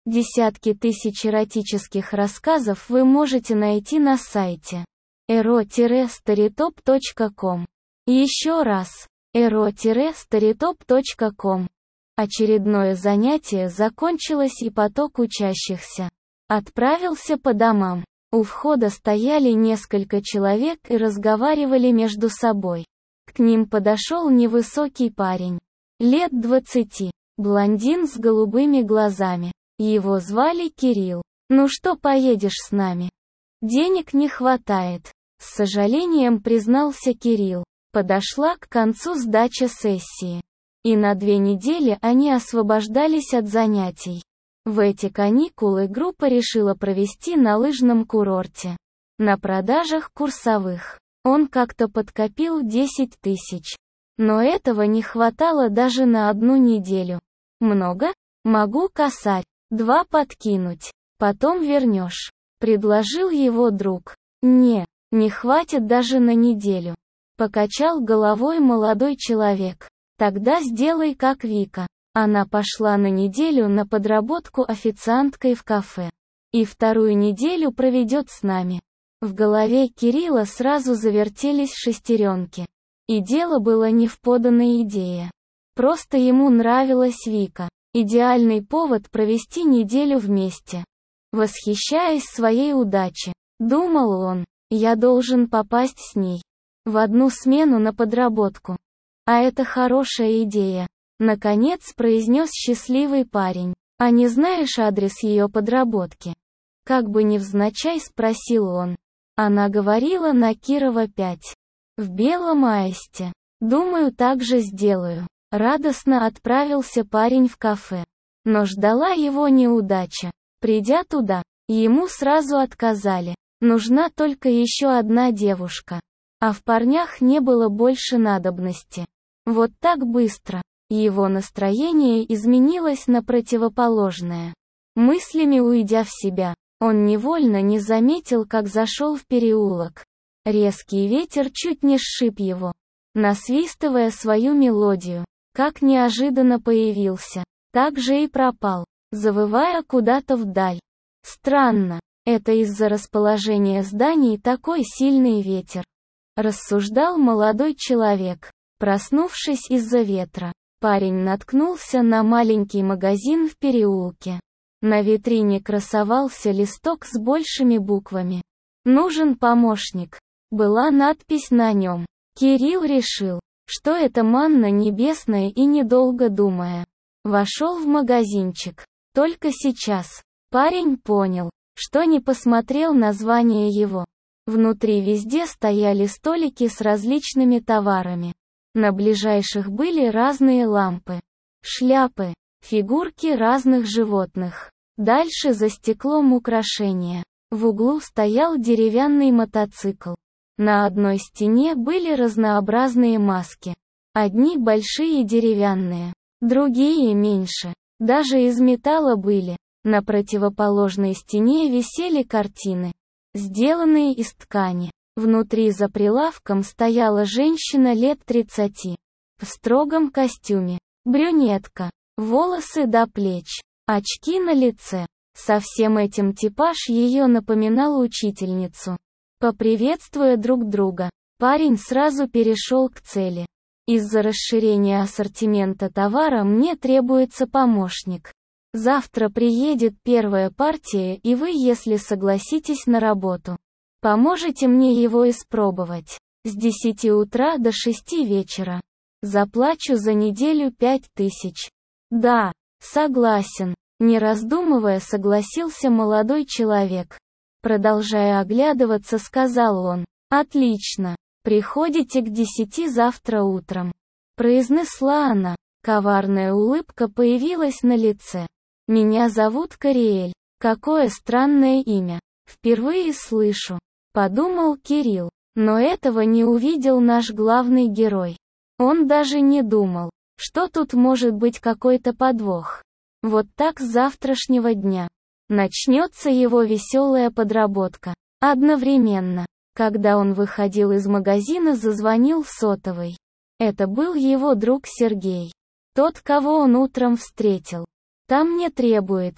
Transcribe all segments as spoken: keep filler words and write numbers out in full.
Десятки тысяч эротических рассказов вы можете найти на сайте эро старитоп точка ком. Еще раз, эро старитоп точка ком. Очередное занятие закончилось, и поток учащихся отправился по домам. У входа стояли несколько человек и разговаривали между собой. К ним подошел невысокий парень, лет двадцати, блондин с голубыми глазами. Его звали Кирилл. «Ну что, поедешь с нами?» «Денег не хватает», — с сожалением признался Кирилл. Подошла к концу сдача сессии. И на две недели они освобождались от занятий. В эти каникулы группа решила провести на лыжном курорте. На продажах курсовых он как-то подкопил десять тысяч. Но этого не хватало даже на одну неделю. «Много? Могу, косарь. Два подкинуть. Потом вернешь», — предложил его друг. «Не, не хватит даже на неделю», — покачал головой молодой человек. «Тогда сделай как Вика». Она пошла на неделю на подработку официанткой в кафе. И вторую неделю проведет с нами. В голове Кирилла сразу завертелись шестеренки. И дело было не в поданной идее. Просто ему нравилась Вика. Идеальный повод провести неделю вместе. Восхищаясь своей удачей, думал он, я должен попасть с ней в одну смену на подработку. А это хорошая идея. Наконец произнес счастливый парень. А не знаешь адрес ее подработки? Как бы невзначай спросил он. Она говорила на Кирова пять. В Белом Аисте. Думаю, так же сделаю. Радостно отправился парень в кафе. Но ждала его неудача. Придя туда, ему сразу отказали. Нужна только еще одна девушка. А в парнях не было больше надобности. Вот так быстро. Его настроение изменилось на противоположное. Мыслями уйдя в себя, он невольно не заметил, как зашел в переулок. Резкий ветер чуть не сшиб его, насвистывая свою мелодию. Как неожиданно появился, так же и пропал, завывая куда-то вдаль. Странно, это из-за расположения зданий такой сильный ветер. Рассуждал молодой человек, проснувшись из-за ветра. Парень наткнулся на маленький магазин в переулке. На витрине красовался листок с большими буквами. «Нужен помощник». Была надпись на нем. Кирилл решил, что это манна небесная, и, недолго думая, вошел в магазинчик. Только сейчас парень понял, что не посмотрел название его. Внутри везде стояли столики с различными товарами. На ближайших были разные лампы, шляпы, фигурки разных животных. Дальше за стеклом украшения. В углу стоял деревянный мотоцикл. На одной стене были разнообразные маски. Одни большие деревянные, другие меньше. Даже из металла были. На противоположной стене висели картины, сделанные из ткани. Внутри за прилавком стояла женщина лет тридцати. В строгом костюме. Брюнетка. Волосы до плеч. Очки на лице. Со всем этим типаж ее напоминал учительницу. Поприветствуя друг друга, парень сразу перешел к цели. Из-за расширения ассортимента товара мне требуется помощник. Завтра приедет первая партия, и вы, если согласитесь на работу, поможете мне его испробовать. С десяти утра до шести вечера. Заплачу за неделю пять тысяч. Да, согласен. Не раздумывая, согласился молодой человек. Продолжая оглядываться, сказал он. «Отлично. Приходите к десяти завтра утром», — произнесла она. Коварная улыбка появилась на лице. «Меня зовут Кориэль. Какое странное имя. Впервые слышу», — подумал Кирилл. Но этого не увидел наш главный герой. Он даже не думал, что тут может быть какой-то подвох. Вот так с завтрашнего дня начнется его веселая подработка. Одновременно, когда он выходил из магазина, зазвонил сотовый. Это был его друг Сергей. Тот, кого он утром встретил. «Там мне требуется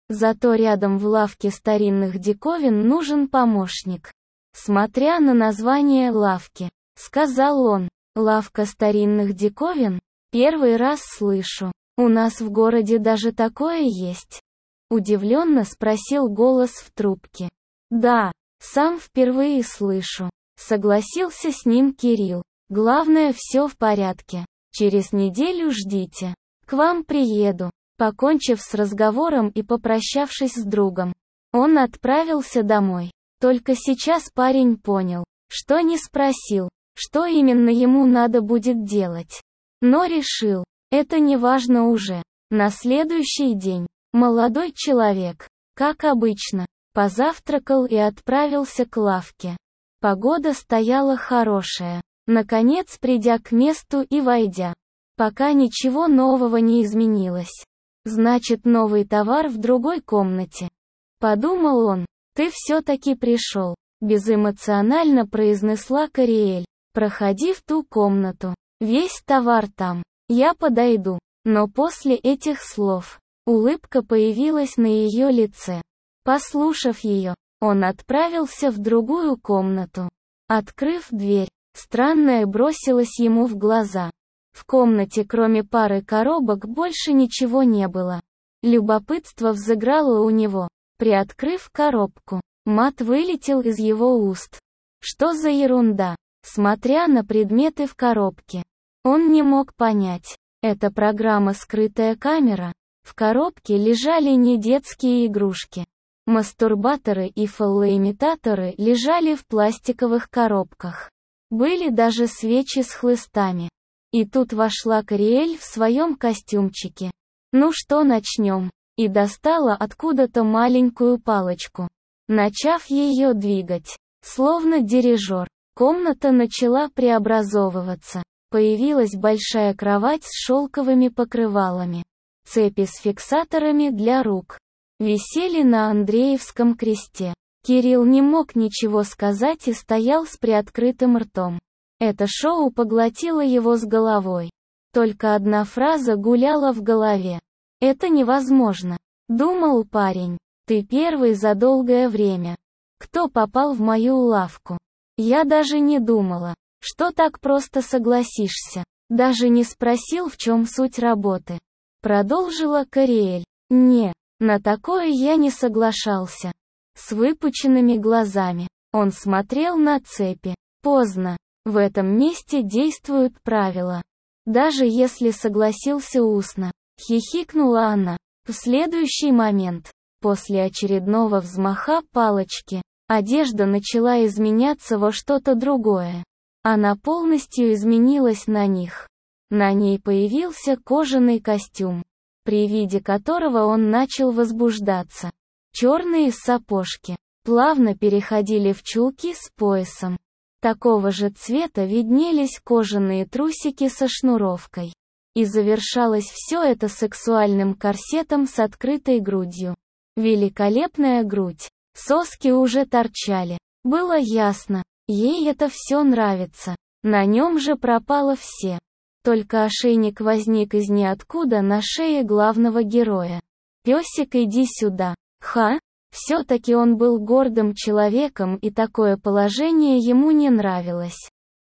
Зато рядом в лавке старинных диковин нужен помощник. Смотря на название лавки, сказал он, лавка старинных диковин? Первый раз слышу. У нас в городе даже такое есть. Удивленно спросил голос в трубке. Да, сам впервые слышу. Согласился с ним Кирилл. Главное, все в порядке. Через неделю ждите. К вам приеду. Покончив с разговором и попрощавшись с другом, он отправился домой. Только сейчас парень понял, что не спросил, что именно ему надо будет делать. Но решил, это не важно уже. На следующий день, молодой человек, как обычно, позавтракал и отправился к лавке. Погода стояла хорошая. Наконец, придя к месту и войдя, пока ничего нового не изменилось. Значит, новый товар в другой комнате. Подумал он. Ты все-таки пришел. Безэмоционально произнесла Кориэль. Проходи в ту комнату. Весь товар там. Я подойду. Но после этих слов, улыбка появилась на ее лице. Послушав ее, он отправился в другую комнату. Открыв дверь, странное бросилось ему в глаза. В комнате кроме пары коробок больше ничего не было. Любопытство взыграло у него. Приоткрыв коробку, мат вылетел из его уст. Что за ерунда? Смотря на предметы в коробке, он не мог понять. Это программа «Скрытая камера». В коробке лежали не детские игрушки. Мастурбаторы и фаллоимитаторы лежали в пластиковых коробках. Были даже свечи с хлыстами. И тут вошла Кориэль в своем костюмчике. Ну что, начнем? И достала откуда-то маленькую палочку. Начав ее двигать, словно дирижер, комната начала преобразовываться. Появилась большая кровать с шелковыми покрывалами. Цепи с фиксаторами для рук висели на Андреевском кресте. Кирилл не мог ничего сказать и стоял с приоткрытым ртом. Это шоу поглотило его с головой. Только одна фраза гуляла в голове. «Это невозможно», — думал парень. «Ты первый за долгое время. Кто попал в мою лавку? Я даже не думала, что так просто согласишься. Даже не спросил, в чем суть работы». Продолжила Кориэль. «Не, на такое я не соглашался». С выпученными глазами он смотрел на цепи. Поздно. В этом месте действуют правила. Даже если согласился устно, хихикнула она. В следующий момент, после очередного взмаха палочки, одежда начала изменяться во что-то другое. Она полностью изменилась на них. На ней появился кожаный костюм, при виде которого он начал возбуждаться. Черные сапожки плавно переходили в чулки с поясом. Такого же цвета виднелись кожаные трусики со шнуровкой. И завершалось все это сексуальным корсетом с открытой грудью. Великолепная грудь. Соски уже торчали. Было ясно, ей это все нравится. На нем же пропало все. Только ошейник возник из ниоткуда на шее главного героя. «Песик, иди сюда». Ха? Все-таки он был гордым человеком, и такое положение ему не нравилось.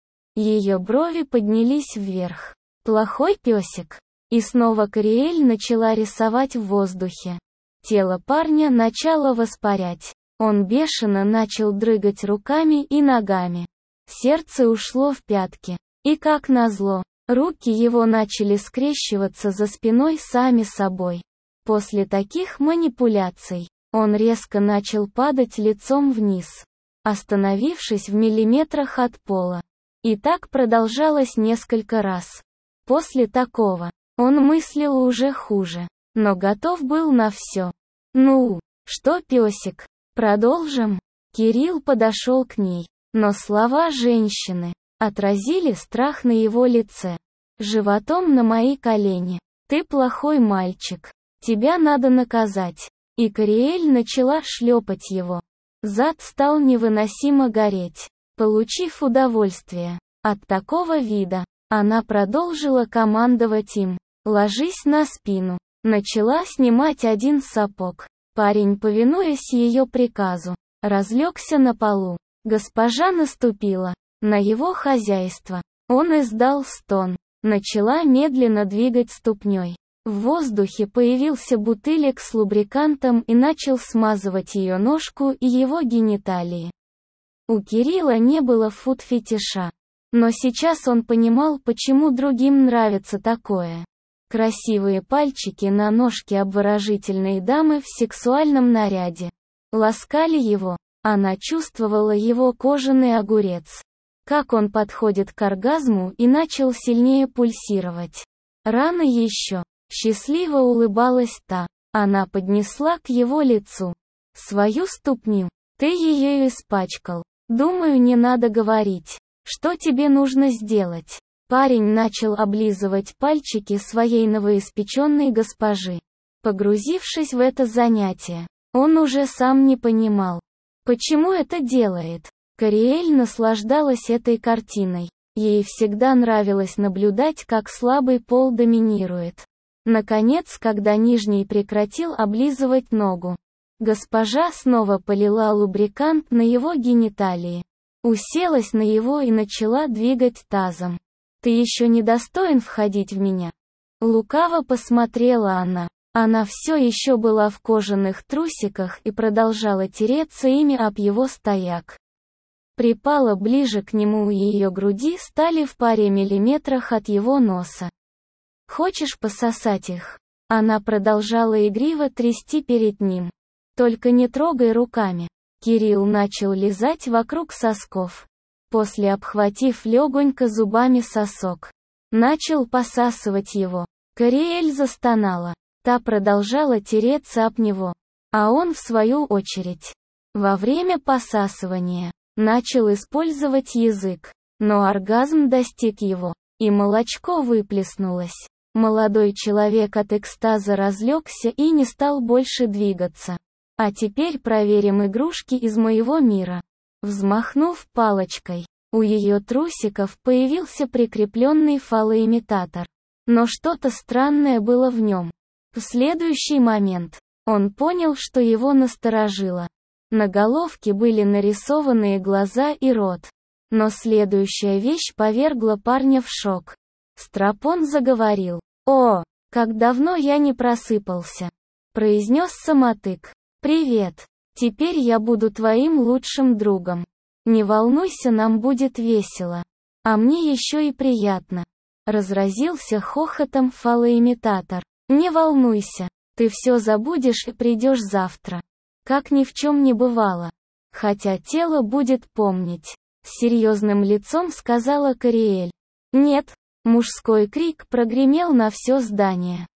Ее брови поднялись вверх. Плохой песик. И снова Кориэль начала рисовать в воздухе. Тело парня начало воспарять. Он бешено начал дрыгать руками и ногами. Сердце ушло в пятки. И как назло, руки его начали скрещиваться за спиной сами собой. После таких манипуляций, он резко начал падать лицом вниз, остановившись в миллиметрах от пола. И так продолжалось несколько раз. После такого, он мыслил уже хуже, но готов был на все. «Ну, что, песик, продолжим?» Кирилл подошел к ней, но слова женщины отразили страх на его лице. «Животом на мои колени. Ты плохой мальчик. Тебя надо наказать». И Кориэль начала шлепать его. Зад стал невыносимо гореть. Получив удовольствие от такого вида, она продолжила командовать им. «Ложись на спину». Начала снимать один сапог. Парень, повинуясь ее приказу, разлегся на полу. Госпожа наступила на его хозяйство. Он издал стон. Начала медленно двигать ступней. В воздухе появился бутылек с лубрикантом и начал смазывать ее ножку и его гениталии. У Кирилла не было фут-фетиша. Но сейчас он понимал, почему другим нравится такое. Красивые пальчики на ножке обворожительной дамы в сексуальном наряде ласкали его. Она чувствовала его кожаный огурец. Как он подходит к оргазму, и начал сильнее пульсировать. Рано еще. Счастливо улыбалась та. Она поднесла к его лицу свою ступню. Ты ее испачкал. Думаю, не надо говорить, что тебе нужно сделать. Парень начал облизывать пальчики своей новоиспеченной госпожи. Погрузившись в это занятие, он уже сам не понимал, почему это делает. Кориэль наслаждалась этой картиной. Ей всегда нравилось наблюдать, как слабый пол доминирует. Наконец, когда нижний прекратил облизывать ногу, госпожа снова полила лубрикант на его гениталии. Уселась на его и начала двигать тазом. «Ты еще не достоин входить в меня». Лукаво посмотрела она. Она все еще была в кожаных трусиках и продолжала тереться ими об его стояк. Припала ближе к нему, и ее груди стали в паре миллиметрах от его носа. «Хочешь пососать их?» Она продолжала игриво трясти перед ним. «Только не трогай руками». Кирилл начал лизать вокруг сосков. После, обхватив легонько зубами сосок, начал посасывать его. Кориэль застонала. Та продолжала тереться об него. А он, в свою очередь, во время посасывания, начал использовать язык. Но оргазм достиг его, и молочко выплеснулось. Молодой человек от экстаза разлегся и не стал больше двигаться. А теперь проверим игрушки из моего мира. Взмахнув палочкой, у ее трусиков появился прикрепленный фалоимитатор. Но что-то странное было в нем. В следующий момент он понял, что его насторожило. На головке были нарисованные глаза и рот. Но следующая вещь повергла парня в шок. Страпон заговорил. «О, как давно я не просыпался!» Произнес самотык. «Привет! Теперь я буду твоим лучшим другом. Не волнуйся, нам будет весело. А мне еще и приятно». Разразился хохотом фалоимитатор. «Не волнуйся, ты все забудешь и придешь завтра. Как ни в чем не бывало. Хотя тело будет помнить», — с серьезным лицом сказала Кориэль. «Нет». Мужской крик прогремел на все здание.